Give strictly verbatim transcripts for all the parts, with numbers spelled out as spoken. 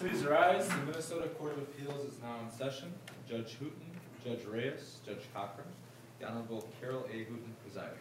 Please rise. The Minnesota Court of Appeals is now in session. Judge Hooten, Judge Reyes, Judge Cochran, the Honorable Carol A. Hooten presiding.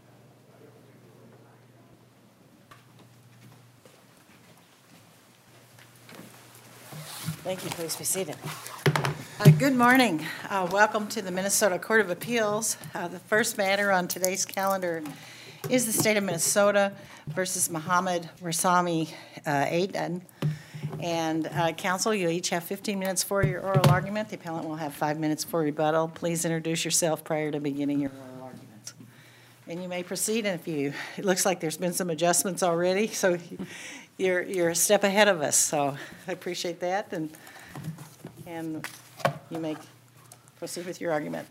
Thank you. Please be seated. Uh, good morning. Uh, welcome to the Minnesota Court of Appeals. Uh, the first matter on today's calendar is the state of Minnesota versus Mohammed Warsame uh, Aden. And uh, counsel, you each have fifteen minutes for your oral argument. The appellant will have five minutes for rebuttal. Please introduce yourself prior to beginning your oral argument. And you may proceed. And if you, it looks like there's been some adjustments already, so you're you're a step ahead of us. So I appreciate that. And and you may proceed with your argument.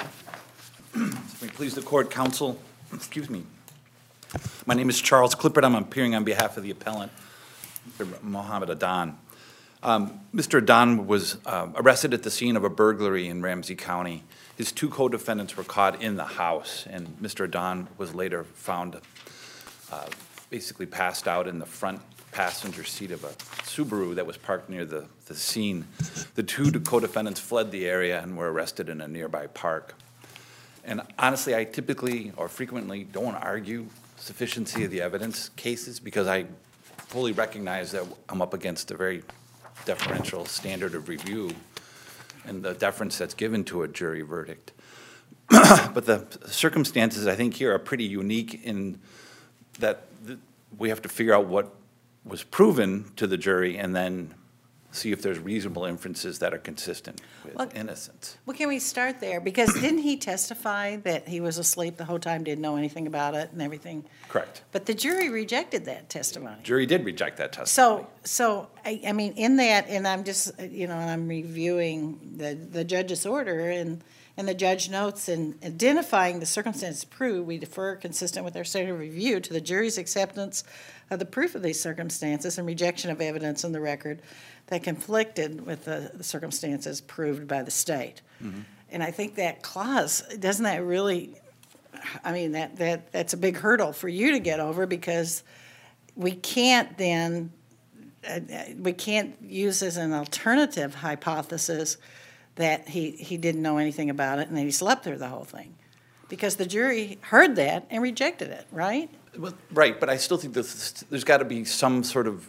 Please, the court, counsel. Excuse me. My name is Charles Clippert. I'm appearing on behalf of the appellant, Mister Mohammed Aden. Um, Mister Aden was uh, arrested at the scene of a burglary in Ramsey County. His two co-defendants were caught in the house, and Mister Aden was later found uh, basically passed out in the front passenger seat of a Subaru that was parked near the, the scene. The two co-defendants fled the area and were arrested in a nearby park. And honestly, I typically or frequently don't argue sufficiency of the evidence cases because I fully recognize that I'm up against a very deferential standard of review and the deference that's given to a jury verdict. But the circumstances, I think, here are pretty unique in that th- we have to figure out what was proven to the jury and then see if there's reasonable inferences that are consistent with Well, innocence. Well, can we start there? Because didn't he testify that he was asleep the whole time, didn't know anything about it and everything? Correct. But the jury rejected that testimony. Jury did reject that testimony. So, so I, I mean, in that, and I'm just, you know, and I'm reviewing the, the judge's order, and, and the judge notes in identifying the circumstances proved, we defer consistent with our standard of review to the jury's acceptance of the proof of these circumstances and rejection of evidence in the record that conflicted with the, the circumstances proved by the state. Mm-hmm. And I think that clause, doesn't that really, I mean, that, that that's a big hurdle for you to get over because we can't then, uh, we can't use as an alternative hypothesis that he, he didn't know anything about it and that he slept through the whole thing. Because the jury heard that and rejected it, right? Well, right, but I still think there's, there's got to be some sort of,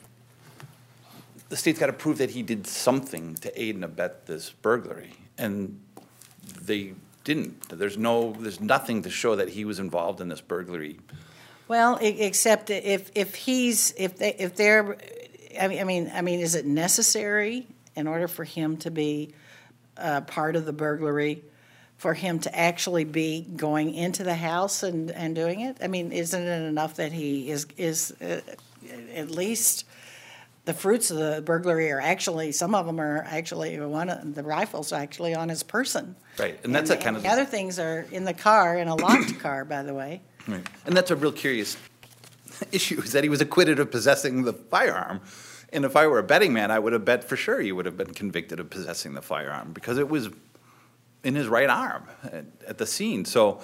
the state's got to prove that he did something to aid and abet this burglary, and they didn't. There's no, there's nothing to show that he was involved in this burglary. Well, except if if he's if they if they're, I mean I mean I mean, is it necessary in order for him to be uh, part of the burglary, for him to actually be going into the house and, and doing it? I mean, isn't it enough that he is is uh, at least the fruits of the burglary are actually, some of them are actually, one of the rifles are actually on his person. Right, and that's and, a kind and of... the other things are in the car, in a locked car, by the way. Right, and that's a real curious issue, is that he was acquitted of possessing the firearm. And if I were a betting man, I would have bet for sure he would have been convicted of possessing the firearm because it was in his right arm at, at the scene. So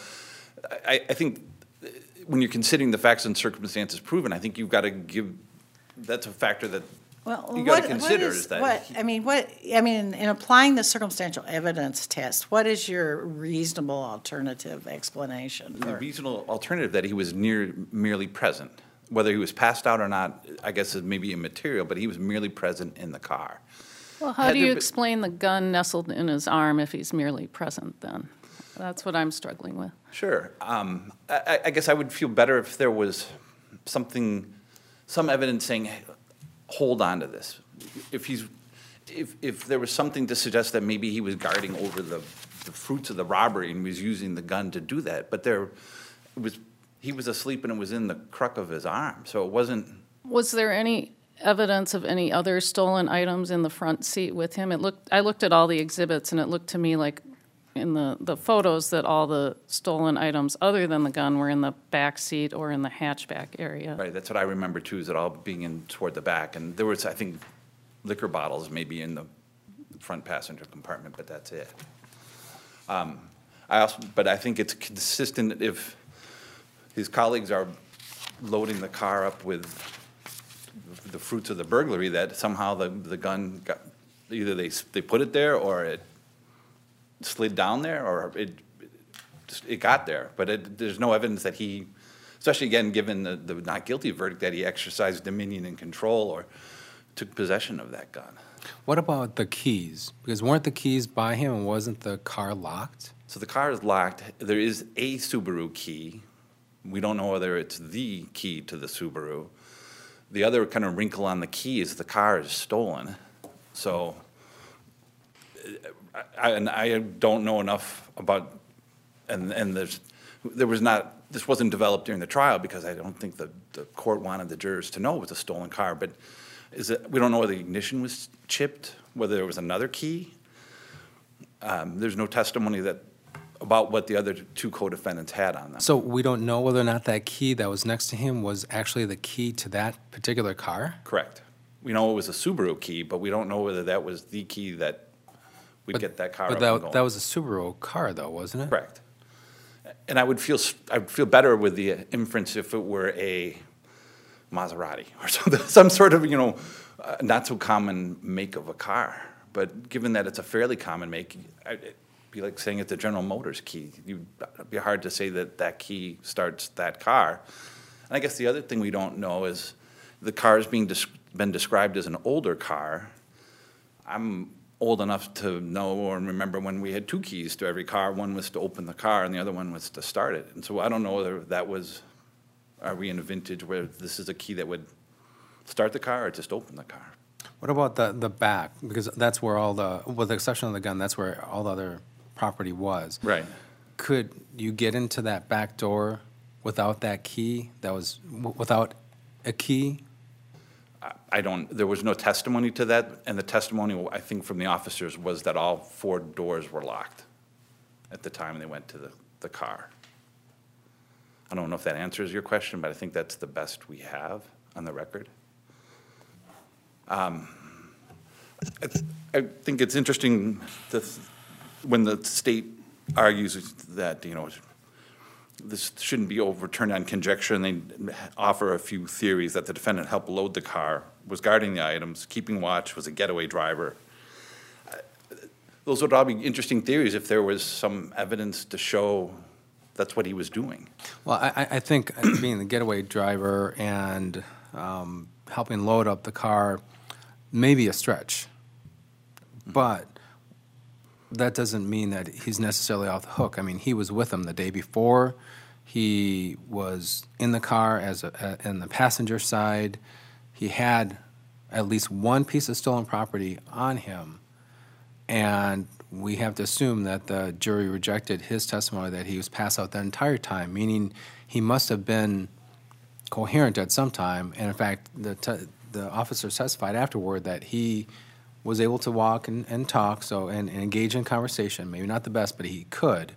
I, I think when you're considering the facts and circumstances proven, I think you've got to give... That's a factor that well, you got what, to consider. What is, is that what, he, I mean, what I mean, in applying the circumstantial evidence test, what is your reasonable alternative explanation? the For, reasonable alternative that he was near merely present, whether he was passed out or not, I guess is maybe immaterial, but he was merely present in the car. Well, how Had do you there explain the gun nestled in his arm if he's merely present then? That's what I'm struggling with. Sure. Um, I, I guess I would feel better if there was something, some evidence saying, hey, hold on to this. If he's, if if there was something to suggest that maybe he was guarding over the, the fruits of the robbery and was using the gun to do that, but there it was he was asleep and it was in the crook of his arm, so it wasn't. Was there any evidence of any other stolen items in the front seat with him? It looked. I looked at all the exhibits, and it looked to me like in the, the photos that all the stolen items other than the gun were in the back seat or in the hatchback area. Right, that's what I remember too, is it all being in toward the back. And there was, I think, liquor bottles maybe in the front passenger compartment, but that's it. Um, I also, but I think it's consistent if his colleagues are loading the car up with the fruits of the burglary, that somehow the, the gun got, either they, s- they put it there, or it slid down there, or it, it got there. But it, there's no evidence that he, especially again, given the, the not guilty verdict, that he exercised dominion and control or took possession of that gun. What about the keys? Because weren't the keys by him and wasn't the car locked? So the car is locked. There is a Subaru key. We don't know whether it's the key to the Subaru. The other kind of wrinkle on the key is the car is stolen. So, I, and I don't know enough about, and, and there's, there was not, this wasn't developed during the trial because I don't think the, the court wanted the jurors to know it was a stolen car, but is it, we don't know whether the ignition was chipped, whether there was another key. Um, there's no testimony that, about what the other two co-defendants had on them. So we don't know whether or not that key that was next to him was actually the key to that particular car? Correct. We know it was a Subaru key, but we don't know whether that was the key that would But- get that car But up and that, going. that was a Subaru car, though, wasn't it? Correct. And I would feel, s- I would feel better with the inference if it were a Maserati or something, some sort of, you know, uh, not so common make of a car. But given that it's a fairly common make, I- it'd be like saying it's a General Motors key. You'd, it'd be hard to say that that key starts that car. And I guess the other thing we don't know is the car is being, des- been described as an older car. I'm old enough to know or remember when we had two keys to every car. One was to open the car and the other one was to start it. And so I don't know whether that was, are we in a vintage where this is a key that would start the car or just open the car? What about the, the back? Because that's where all the, with the exception of the gun, that's where all the other property was. Right. Could you get into that back door without that key? That was, w- without a key? I- I don't, there was no testimony to that, and the testimony, I think, from the officers was that all four doors were locked at the time they went to the, the car. I don't know if that answers your question, but I think that's the best we have on the record. Um, I I think it's interesting that when the state argues that, you know, this shouldn't be overturned on conjecture, and they offer a few theories that the defendant helped load the car, was guarding the items, keeping watch, was a getaway driver. Those would all be interesting theories if there was some evidence to show that's what he was doing. Well, I, I- I think being the getaway driver and um, helping load up the car may be a stretch, but that doesn't mean that he's necessarily off the hook. I mean, he was with him the day before. He was in the car as a, a, in the passenger side. He had at least one piece of stolen property on him, and we have to assume that the jury rejected his testimony that he was passed out the entire time, meaning he must have been coherent at some time. And in fact, the te- the officer testified afterward that he was able to walk and, and talk, so and, and engage in conversation. Maybe not the best, but he could.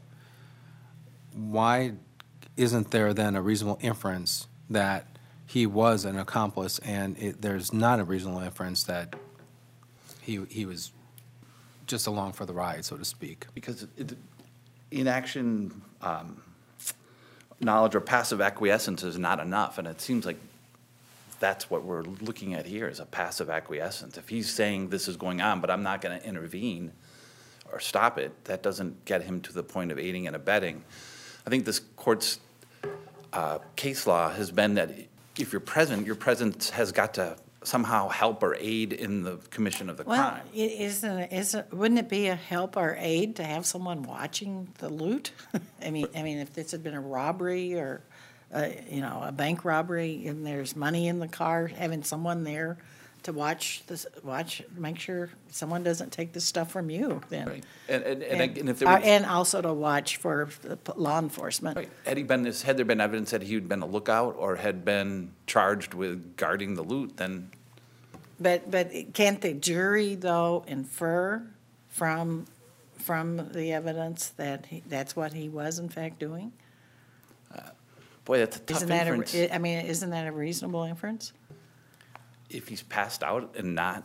Why isn't there then a reasonable inference that he was an accomplice, and it, there's not a reasonable inference that he he was just along for the ride, so to speak? Because it, inaction, um, knowledge, or passive acquiescence is not enough, and it seems like that's what we're looking at here, is a passive acquiescence. If he's saying this is going on, but I'm not going to intervene or stop it, that doesn't get him to the point of aiding and abetting. I think this court's uh, case law has been that if you're present, your presence has got to somehow help or aid in the commission of the Well, crime. i- isn't, it- isn't, wouldn't it be a help or aid to have someone watching the loot? I mean, I mean, if this had been a robbery or, uh, you know, a bank robbery and there's money in the car, having someone there to watch this, watch, make sure someone doesn't take this stuff from you, then. Right. And, and, and, And, and if there uh, was. and also to watch for the p- law enforcement. Right. Had he been, had there been evidence that he had been a lookout or had been charged with guarding the loot, then But, but can't the jury, though, infer from, from the evidence that he, that's what he was in fact doing? boy, that's a tough Isn't that inference. a, I mean, isn't that a reasonable inference? If he's passed out and not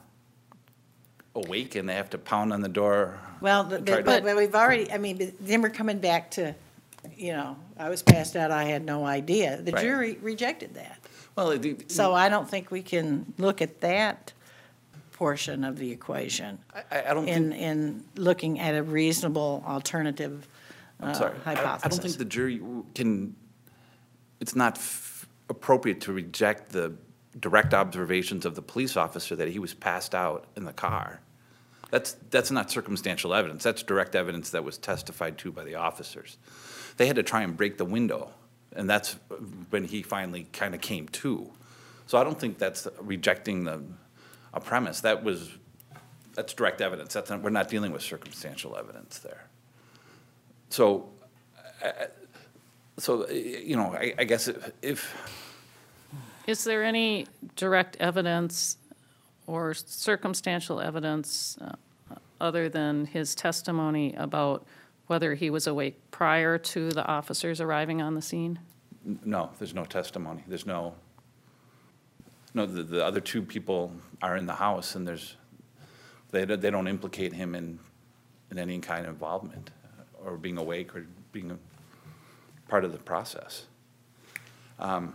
awake and they have to pound on the door. Well, the- and try but, to- but we've already, I mean, but then we're coming back to, you know, I was passed out, I had no idea. The Right. jury rejected that. Well, it- So I don't think we can look at that portion of the equation I, I don't in, think, in looking at a reasonable alternative uh, I'm sorry, I- hypothesis. I don't think the jury can, it's not f- appropriate to reject the direct observations of the police officer that he was passed out in the car. That's, that's not circumstantial evidence. That's direct evidence that was testified to by the officers. They had to try and break the window, and that's when he finally kind of came to. So I don't think that's rejecting the, a premise. That was, that's direct evidence. That's not, we're not dealing with circumstantial evidence there. So, I- so, you know, I, I guess if, if, Is there any direct evidence or circumstantial evidence uh, other than his testimony about whether he was awake prior to the officers arriving on the scene? no, there's no testimony. There's no, no, the, the other two people are in the house, and there's, they, don't- they don't implicate him in, in any kind of involvement, or being awake, or being a part of the process. Um,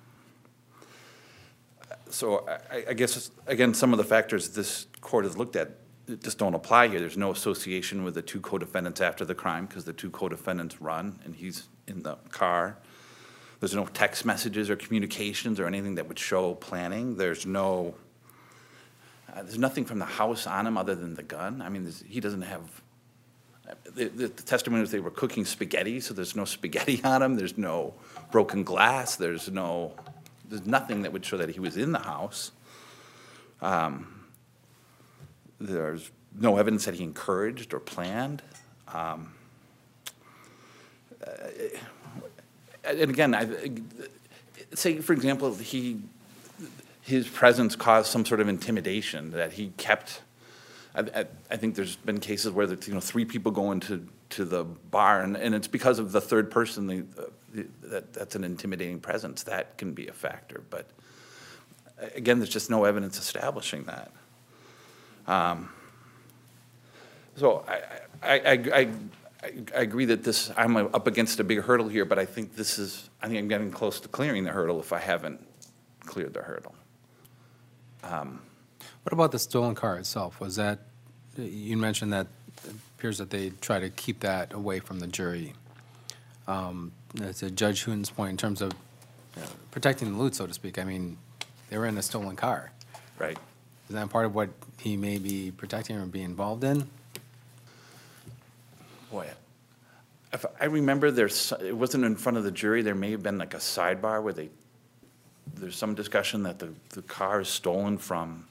So I, I guess, again, some of the factors this court has looked at just don't apply here. There's no association with the two co-defendants after the crime, because the two co-defendants run, and he's in the car. There's no text messages or communications or anything that would show planning. There's no, uh, there's nothing from the house on him other than the gun. I mean, there's- he doesn't have, the, the testimony was they were cooking spaghetti, so there's no spaghetti on him. There's no broken glass. There's no, there's nothing that would show that he was in the house. Um, there's no evidence that he encouraged or planned. Um, uh, and again, I, say, for example, he, his presence caused some sort of intimidation, that he kept, I, I, I think there's been cases where, the, you know, three people go into to the bar, and, and it's because of the third person, the, the, that, that's an intimidating presence. That can be a factor. But again, there's just no evidence establishing that. Um, so I, I, I, I, I agree that this, I'm up against a big hurdle here, but I think this is, I think I'm getting close to clearing the hurdle if I haven't cleared the hurdle. Um, What about the stolen car itself? Was that, you mentioned that it appears that they try to keep that away from the jury. Um, to Judge Hooten's point, in terms of uh, protecting the loot, so to speak, I mean, they were in a stolen car. right. Is that part of what he may be protecting or be involved in? Boy, if I remember, there's, it wasn't in front of the jury. There may have been like a sidebar where they, there's some discussion that the, the car is stolen from,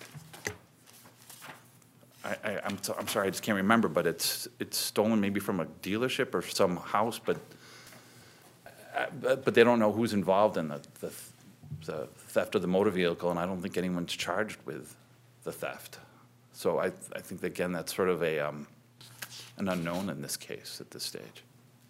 I, I, I'm, so- I'm sorry, I just can't remember, but it's, it's stolen maybe from a dealership or some house, but, uh, but but they don't know who's involved in the, the the theft of the motor vehicle, and I don't think anyone's charged with the theft. So I, I think, again, that's sort of a, um, an unknown in this case at this stage.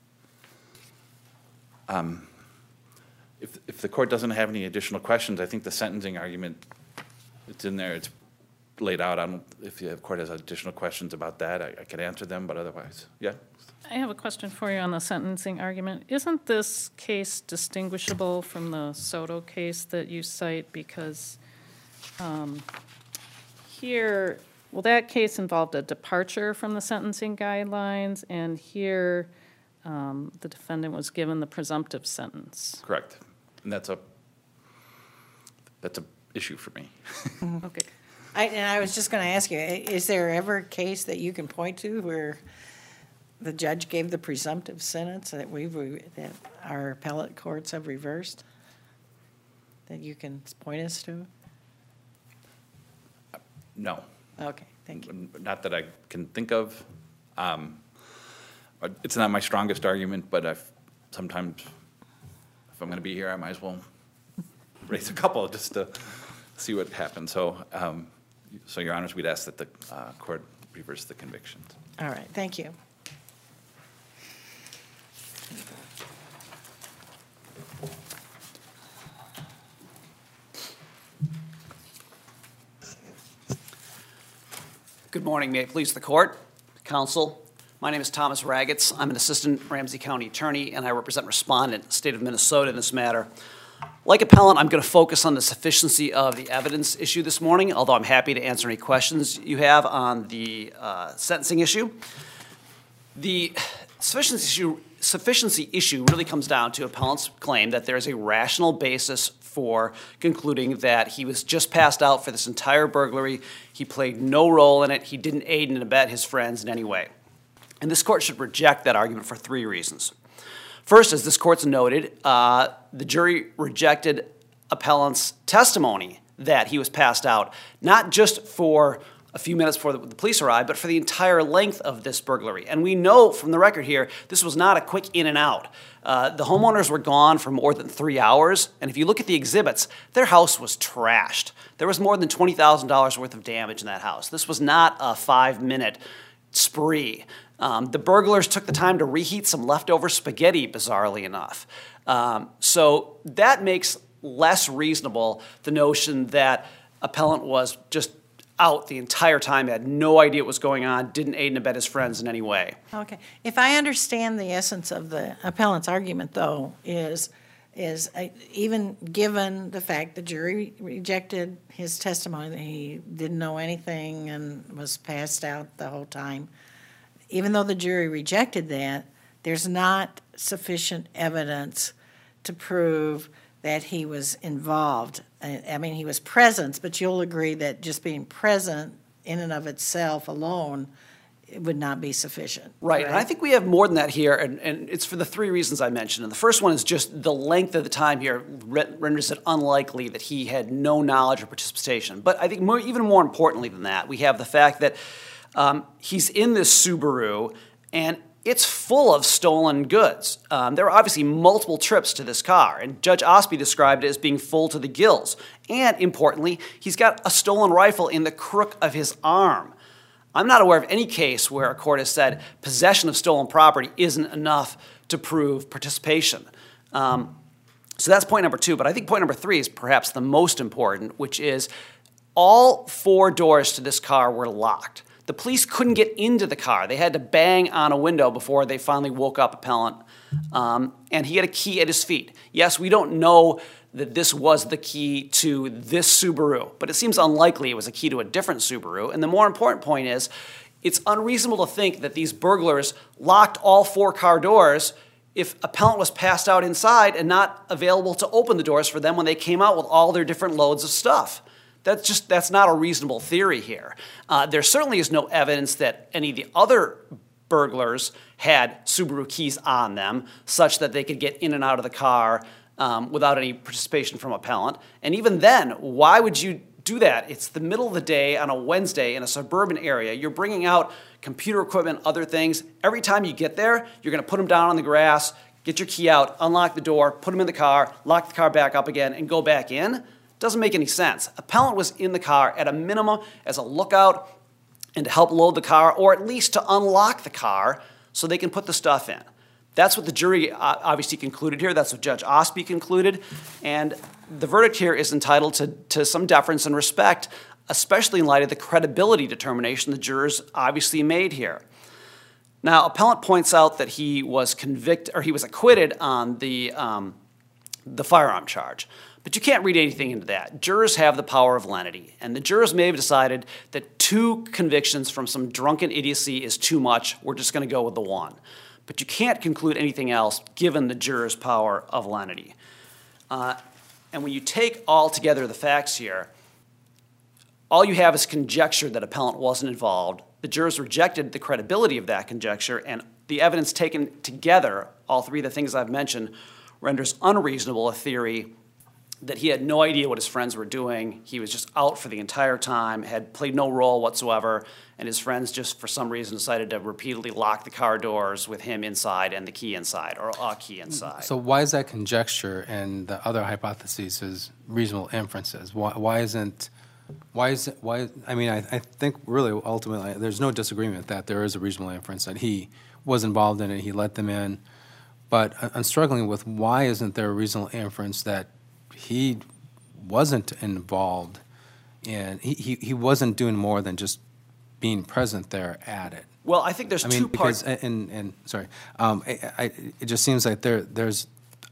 Um, If, if the court doesn't have any additional questions, I think the sentencing argument, it's in there, it's laid out. I don't, if the court has additional questions about that, I, I could answer them, but otherwise, yeah? I have a question for you on the sentencing argument. Isn't this case distinguishable from the Soto case that you cite? Because um, here, well, that case involved a departure from the sentencing guidelines, and here um, the defendant was given the presumptive sentence. Correct. And that's a, that's a issue for me. Okay. I, and I was just going to ask you, i- is there ever a case that you can point to where the judge gave the presumptive sentence that we've, re- that our appellate courts have reversed? That you can point us to? No, Okay, thank you. not that I can think of. Um, but It's not my strongest argument, but I've, sometimes, if I'm going to be here, I might as well raise a couple just to see what happens. So, um, so Your Honors, we'd ask that the uh, court reverse the convictions. All right, thank you. Good morning. May it please the court, counsel. My name is Thomas Ragatz. I'm an assistant Ramsey County attorney, and I represent respondent, state of Minnesota, in this matter. Like appellant, I'm going to focus on the sufficiency of the evidence issue this morning, although I'm happy to answer any questions you have on the uh, sentencing issue. The sufficiency issue, sufficiency issue really comes down to appellant's claim that there is a rational basis for concluding that he was just passed out for this entire burglary. He played no role in it. He didn't aid and abet his friends in any way. And this court should reject that argument for three reasons. First, as this court's noted, uh, the jury rejected appellant's testimony that he was passed out, not just for a few minutes before the, the police arrived, but for the entire length of this burglary. And we know from the record here, this was not a quick in and out. Uh, the homeowners were gone for more than three hours, and if you look at the exhibits, their house was trashed. There was more than twenty thousand dollars worth of damage in that house. This was not a five-minute spree. Um, the burglars took the time to reheat some leftover spaghetti, bizarrely enough. Um, so that makes less reasonable the notion that appellant was just out the entire time, had no idea what was going on, didn't aid and abet his friends in any way. Okay. If I understand the essence of the appellant's argument, though, is, is uh, even given the fact the jury rejected his testimony that he didn't know anything and was passed out the whole time, even though the jury rejected that, there's not sufficient evidence to prove that he was involved. I I mean, he was present, but you'll agree that just being present in and of itself alone, it would not be sufficient. Right, and I think we have more than that here, and, and it's for the three reasons I mentioned. And the first one is just the length of the time here renders it unlikely that he had no knowledge or participation. But I think more, even more importantly than that, we have the fact that um, he's in this Subaru, and it's full of stolen goods. Um, there are obviously multiple trips to this car, and Judge Osby described it as being full to the gills. And importantly, he's got a stolen rifle in the crook of his arm. I'm not aware of any case where a court has said possession of stolen property isn't enough to prove participation. Um, so that's point number two, but I think point number three is perhaps the most important, which is all four doors to this car were locked. The police couldn't get into the car. They had to bang on a window before they finally woke up appellant, um, and he had a key at his feet. Yes, we don't know that this was the key to this Subaru, but it seems unlikely it was a key to a different Subaru. And the more important point is, it's unreasonable to think that these burglars locked all four car doors if appellant was passed out inside and not available to open the doors for them when they came out with all their different loads of stuff. That's just, that's not a reasonable theory here. Uh, there certainly is no evidence that any of the other burglars had Subaru keys on them such that they could get in and out of the car um, without any participation from appellant. And even then, why would you do that? It's the middle of the day on a Wednesday in a suburban area. You're bringing out computer equipment, other things. Every time you get there, you're going to put them down on the grass, get your key out, unlock the door, put them in the car, lock the car back up again, and go back in. Doesn't make any sense. Appellant was in the car at a minimum as a lookout and to help load the car, or at least to unlock the car so they can put the stuff in. That's what the jury obviously concluded here. That's what Judge Osby concluded. And the verdict here is entitled to, to some deference and respect, especially in light of the credibility determination the jurors obviously made here. Now, appellant points out that he was convicted, or he was acquitted on the, um, the firearm charge. But you can't read anything into that. Jurors have the power of lenity, and the jurors may have decided that two convictions from some drunken idiocy is too much. We're just going to go with the one. But you can't conclude anything else given the jurors' power of lenity. Uh, and when you take all together the facts here, all you have is conjecture that appellant wasn't involved. The jurors rejected the credibility of that conjecture, and the evidence taken together, all three of the things I've mentioned, renders unreasonable a theory that he had no idea what his friends were doing. He was just out for the entire time, had played no role whatsoever, and his friends just for some reason decided to repeatedly lock the car doors with him inside and the key inside, or a key inside. So why is that conjecture and the other hypotheses is reasonable inferences? Why, why isn't, why is it, why, I mean, I, I think really ultimately there's no disagreement that there is a reasonable inference that he was involved in it, he let them in, but I'm struggling with why isn't there a reasonable inference that he wasn't involved in, he, he, he wasn't doing more than just being present there at it. Well, I think there's I mean, two because, parts. and, and sorry, um, I, I, it just seems like there there's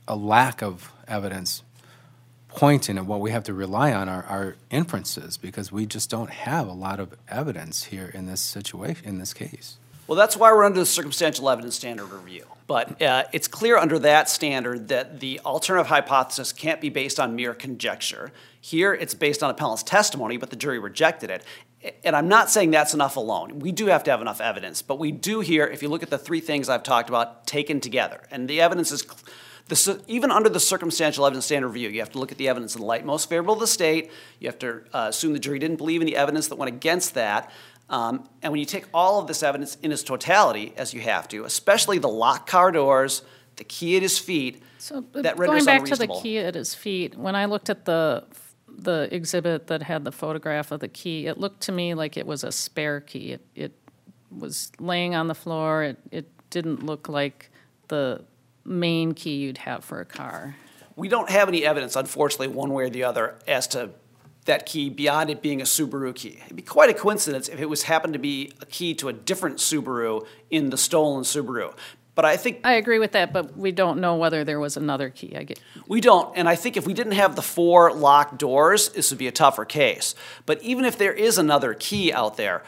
a lack of evidence pointing, and what we have to rely on are, are inferences, because we just don't have a lot of evidence here in this situation, in this case. Well, that's why we're under the circumstantial evidence standard review. But uh, it's clear under that standard that the alternative hypothesis can't be based on mere conjecture. Here, it's based on appellant's testimony, but the jury rejected it. And I'm not saying that's enough alone. We do have to have enough evidence. But we do here, if you look at the three things I've talked about taken together, and the evidence is, the, even under the circumstantial evidence standard review, you have to look at the evidence in the light most favorable to the state. You have to uh, assume the jury didn't believe in the evidence that went against that. Um, and when you take all of this evidence in its totality, as you have to, especially the locked car doors, the key at his feet, So that going renders back to the unreasonable. key at his feet, when I looked at the the exhibit that had the photograph of the key, it looked to me like it was a spare key. It, it was laying on the floor. It, it didn't look like the main key you'd have for a car. We don't have any evidence, unfortunately, one way or the other, as to that key beyond it being a Subaru key. It'd be quite a coincidence if it was happened to be a key to a different Subaru in the stolen Subaru. But I think I agree with that, but we don't know whether there was another key. I get. we don't, and I think if we didn't have the four locked doors, this would be a tougher case. But even if there is another key out there,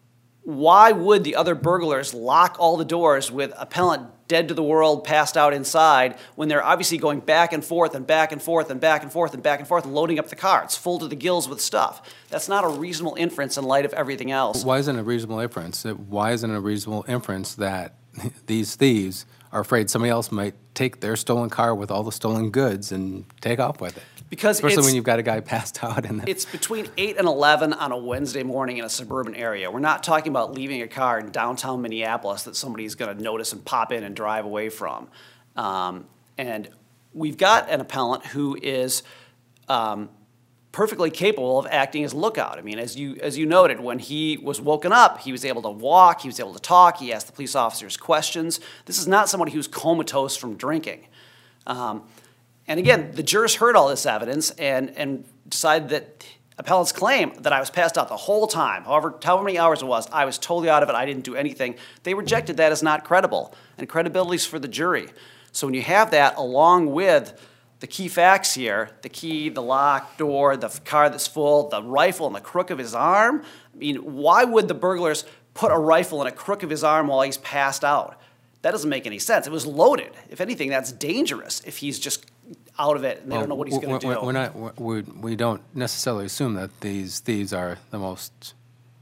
why would the other burglars lock all the doors with appellant dead to the world, passed out inside, when they're obviously going back and forth and back and forth and back and forth and back and forth and loading up the car? It's full to the gills with stuff. That's not a reasonable inference in light of everything else. Why isn't it a reasonable inference? Why isn't it a reasonable inference that these thieves are afraid somebody else might take their stolen car with all the stolen goods and take off with it? Because Especially it's, when you've got a guy passed out in the... it's between eight and eleven on a Wednesday morning in a suburban area. We're not talking about leaving a car in downtown Minneapolis that somebody's going to notice and pop in and drive away from. Um, and we've got an appellant who is um, perfectly capable of acting as a lookout. I mean, as you as you noted, when he was woken up, he was able to walk, he was able to talk, he asked the police officers questions. This is not somebody who's comatose from drinking. Um, and again, the jurors heard all this evidence and, and decided that appellant's claim that I was passed out the whole time, however, however many hours it was, I was totally out of it, I didn't do anything, they rejected that as not credible. And credibility's for the jury. So when you have that along with the key facts here, the key, the locked door, the car that's full, the rifle in the crook of his arm, I mean, why would the burglars put a rifle in a crook of his arm while he's passed out? That doesn't make any sense. It was loaded. If anything, that's dangerous if he's just out of it and they don't know what he's going to do. We're not, we, we don't necessarily assume that these thieves are the most,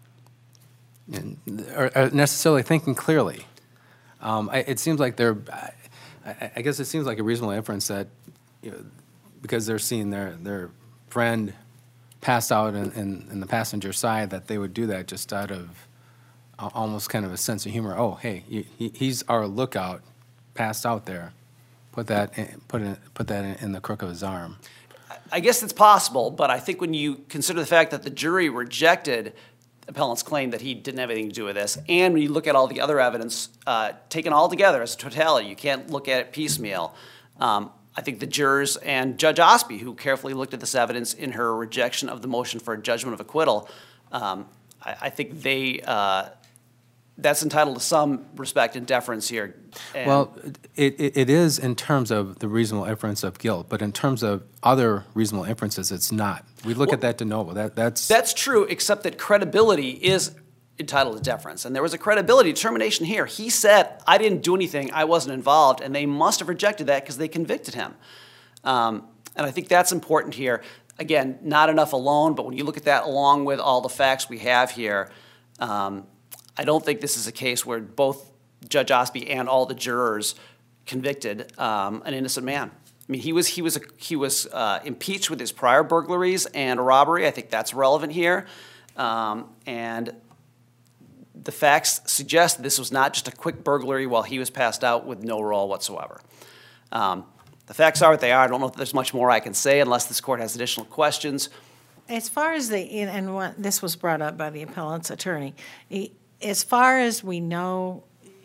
are, are necessarily thinking clearly. Um, I, it seems like they're, I, I guess it seems like a reasonable inference that, you know, because they're seeing their, their friend passed out in, in, in the passenger side, that they would do that just out of almost kind of a sense of humor. Oh, hey, he, he's our lookout, passed out there. Put that in, put it, put that in, in the crook of his arm. I guess it's possible, but I think when you consider the fact that the jury rejected the appellant's claim that he didn't have anything to do with this, and when you look at all the other evidence uh, taken all together as a totality, you can't look at it piecemeal. Um, I think the jurors and Judge Osby, who carefully looked at this evidence in her rejection of the motion for a judgment of acquittal, um, I, I think they uh, that's entitled to some respect and deference here. And well, it, it, it is in terms of the reasonable inference of guilt, but in terms of other reasonable inferences, it's not. We look well, at that de novo. That, that's that's true, except that credibility is entitled to deference. And there was a credibility determination here. He said, I didn't do anything, I wasn't involved, and they must have rejected that because they convicted him. Um, and I think that's important here. Again, not enough alone, but when you look at that along with all the facts we have here, um, I don't think this is a case where both Judge Osby and all the jurors convicted um, an innocent man. I mean, he was he was a, he was uh, impeached with his prior burglaries and a robbery. I think that's relevant here, um, and the facts suggest this was not just a quick burglary while he was passed out with no role whatsoever. Um, the facts are what they are. I don't know if there's much more I can say unless this court has additional questions. As far as the, and what, this was brought up by the appellant's attorney, he, as far as we know,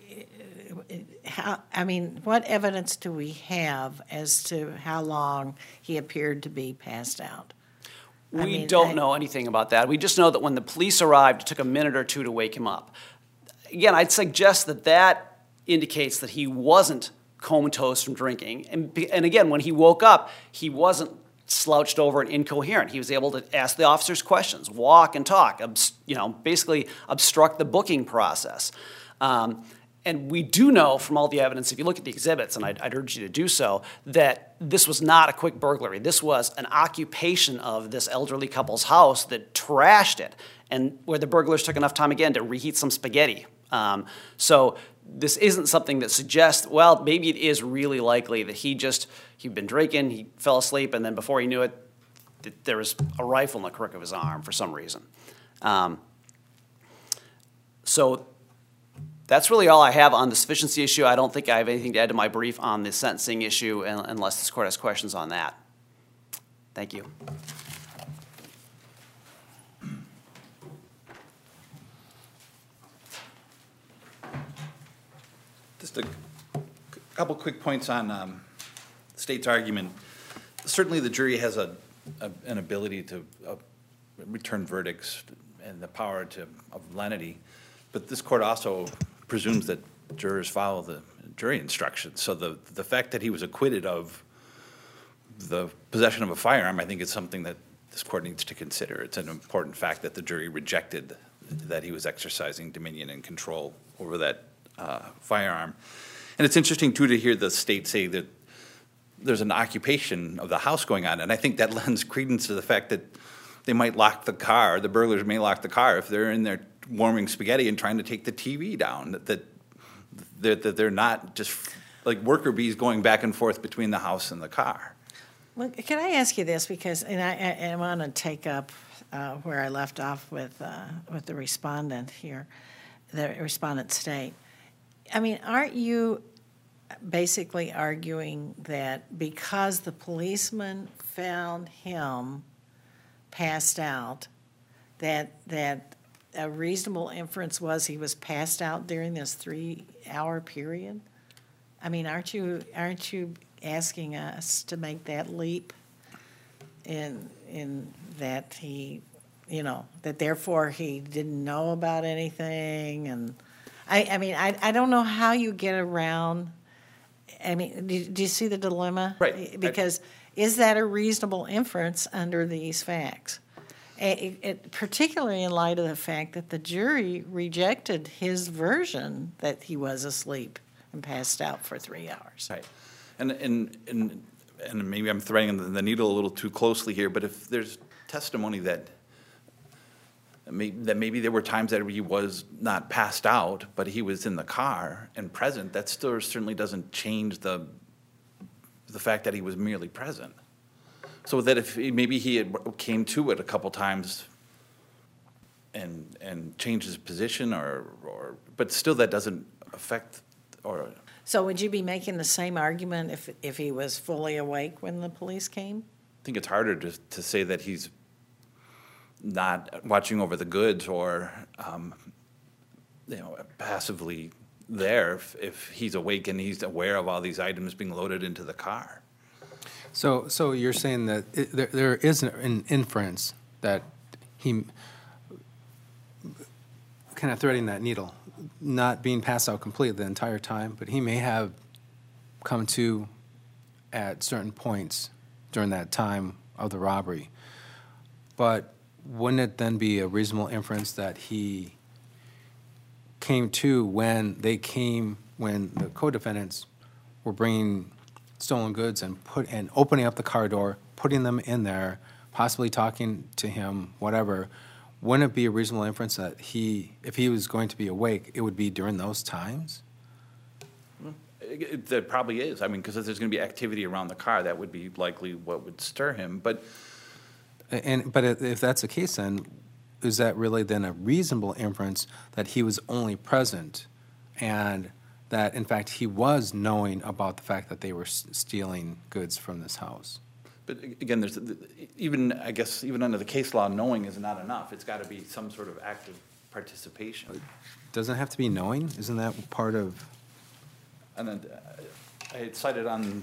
how, I mean, what evidence do we have as to how long he appeared to be passed out? We I mean, don't I, know anything about that. We just know that when the police arrived, it took a minute or two to wake him up. Again, I'd suggest that that indicates that he wasn't comatose from drinking. And, be- and again, when he woke up, he wasn't slouched over and incoherent. He was able to ask the officers questions, walk and talk, obst- you know, basically obstruct the booking process. Um, and we do know from all the evidence, if you look at the exhibits, and I'd, I'd urge you to do so, that this was not a quick burglary. This was an occupation of this elderly couple's house that trashed it, and where the burglars took enough time again to reheat some spaghetti. Um, so this isn't something that suggests, well, maybe it is really likely that he just, he'd been drinking, he fell asleep, and then before he knew it, th- there was a rifle in the crook of his arm for some reason. Um, so that's really all I have on the sufficiency issue. I don't think I have anything to add to my brief on the sentencing issue un- unless this court has questions on that. Thank you. Just a c- couple quick points on um, the state's argument. Certainly, the jury has a, a an ability to uh, return verdicts and the power to of lenity, but this court also presumes that jurors follow the jury instructions. So the the fact that he was acquitted of the possession of a firearm, I think, is something that this court needs to consider. It's an important fact that the jury rejected that he was exercising dominion and control over that uh, firearm. And it's interesting, too, to hear the state say that there's an occupation of the house going on, and I think that lends credence to the fact that they might lock the car, the burglars may lock the car if they're in there warming spaghetti and trying to take the T V down, that, that, that, that they're not just like worker bees going back and forth between the house and the car. Well, can I ask you this, because, and I, I, I want to take up uh, where I left off with, uh, with the respondent here, the respondent state. I mean, aren't you basically arguing that because the policeman found him passed out, that that a reasonable inference was he was passed out during this three-hour period? I mean, aren't you aren't you asking us to make that leap in in that he, you know, that therefore he didn't know about anything? And I, I mean, I, I don't know how you get around. I mean, do, do you see the dilemma? Right. Because is that a reasonable inference under these facts? It, it, particularly in light of the fact that the jury rejected his version that he was asleep and passed out for three hours. Right. And, and, and, and maybe I'm threading the needle a little too closely here, but if there's testimony that maybe, that maybe there were times that he was not passed out, but he was in the car and present, that still certainly doesn't change the, the fact that he was merely present. So that if he, maybe he had came to it a couple times and and changed his position, or, or but still that doesn't affect or. So would you be making the same argument if if he was fully awake when the police came? I think it's harder to to say that he's not watching over the goods or um, you know, passively there if, if he's awake and he's aware of all these items being loaded into the car. So, so you're saying that it, there, there is an inference that he, kind of threading that needle, not being passed out completely the entire time, but he may have come to at certain points during that time of the robbery. But wouldn't it then be a reasonable inference that he came to when they came, when the co-defendants were bringing stolen goods and put and opening up the car door, putting them in there, possibly talking to him, whatever? Wouldn't it be a reasonable inference that he, if he was going to be awake, it would be during those times? It, it, that probably is. I mean, because if there's going to be activity around the car, that would be likely what would stir him. But And but if that's the case, then is that really then a reasonable inference that he was only present, and that in fact he was knowing about the fact that they were s- stealing goods from this house? But again, there's even I guess even under the case law, knowing is not enough. It's got to be some sort of active participation. Doesn't it have to be knowing? Isn't that part of? And then uh, I had cited on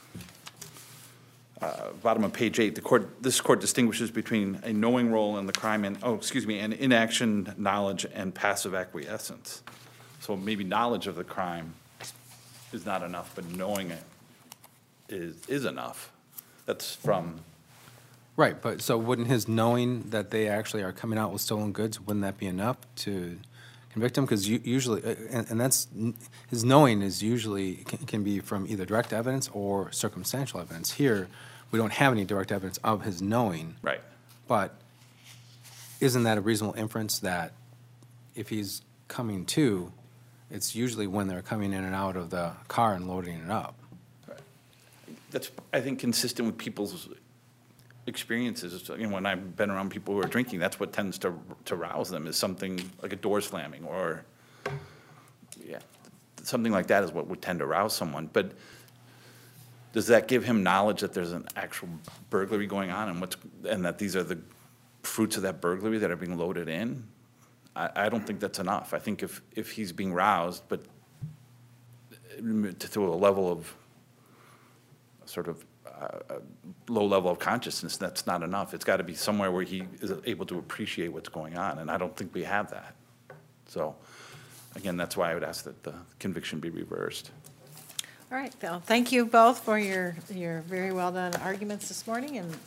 uh, bottom of page eight, the court, this court distinguishes between a knowing role in the crime and, oh, excuse me, and inaction, knowledge, and passive acquiescence. So maybe knowledge of the crime is not enough, but knowing it is, is enough. That's from, Right, but so wouldn't his knowing that they actually are coming out with stolen goods, wouldn't that be enough to convict him? Because usually, uh, and, and that's, his knowing is usually, can, can be from either direct evidence or circumstantial evidence. Here, we don't have any direct evidence of his knowing. right. But isn't that a reasonable inference that if he's coming to, it's usually when they're coming in and out of the car and loading it up? That's, I think, consistent with people's experiences. You know, when I've been around people who are drinking, that's what tends to, to rouse them, is something like a door slamming or, yeah, something like that is what would tend to rouse someone. But does that give him knowledge that there's an actual burglary going on and what's, and that these are the fruits of that burglary that are being loaded in? I, I don't think that's enough. I think if, if he's being roused, but to, to a level of sort of uh, a low level of consciousness, that's not enough. It's got to be somewhere where he is able to appreciate what's going on, and I don't think we have that. So, again, that's why I would ask that the conviction be reversed. All right, well, thank you both for your, your very well done arguments this morning, and